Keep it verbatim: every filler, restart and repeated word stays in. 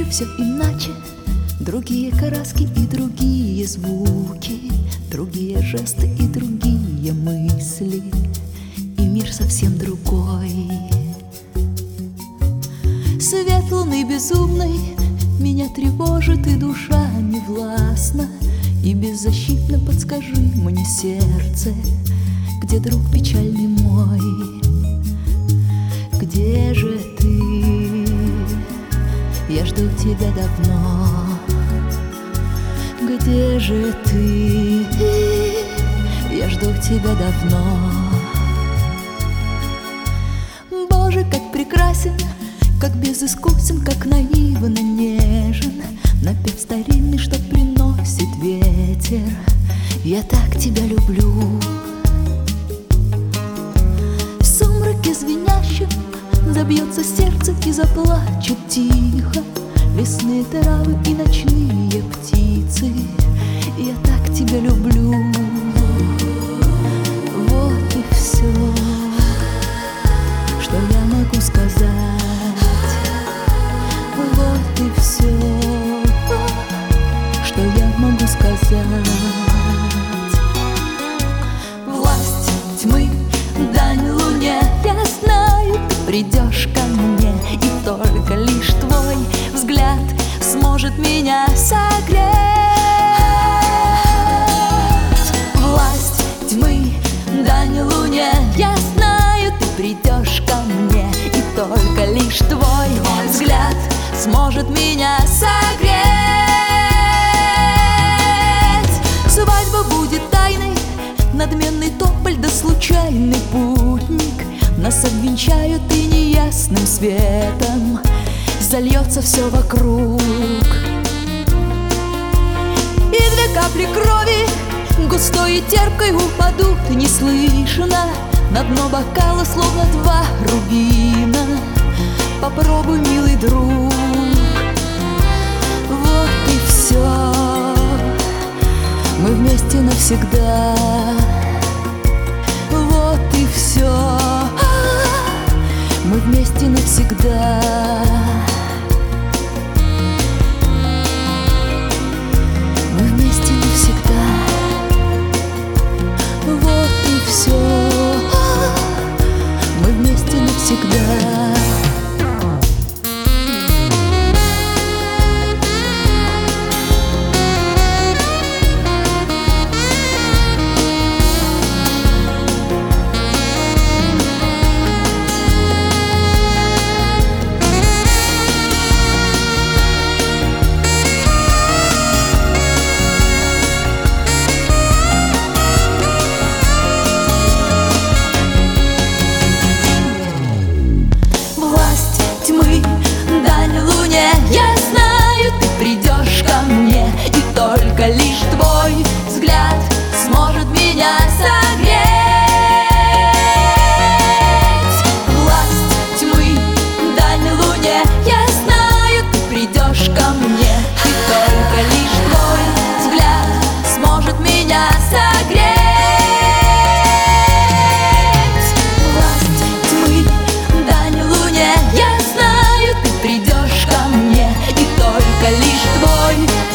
все иначе. Другие краски и другие звуки, другие жесты и другие мысли, и мир совсем другой. Свет луны безумный меня тревожит, и душа невластна. И беззащитно подскажи мне, сердце, где друг печальный мой? Где же ты? Я жду тебя давно. Где же ты? Я жду тебя давно. Боже, как прекрасен, как безыскусен, как наивно нежен напев старинный, что приносит ветер. Я так тебя люблю. В сумраке звенящем забьется сердце и заплачет тихо лесные травы и ночные птицы. Я так тебя люблю. Вот и все, что я могу сказать. Вот и все, что я могу сказать. Власть тьмы, дань луне, я знаю, ты придешь ко мне, и только лишь твой взгляд сможет меня согреть. Власть тьмы, дань луне, я знаю, ты придешь ко мне, и только лишь твой взгляд сможет меня согреть. Свадьба будет тайной, надменный тополь да случайный путник нас обвенчают, и неясным светом зальется все вокруг. И две капли крови густой и терпкой упадут неслышно на дно бокала, словно два рубина. Попробуй, милый друг. Вот и все, мы вместе навсегда. Вот и все, мы вместе навсегда. Мы вместе навсегда. Вот и все, мы вместе навсегда. Я знаю, ты придешь ко мне, и только лишь твой взгляд сможет меня согреть. Власть тьмы, дань луне, я знаю, ты придешь ко мне, и только лишь твой взгляд сможет меня согреть. Власть тьмы, дань луне, я знаю, ты придешь ко мне, и только лишь твой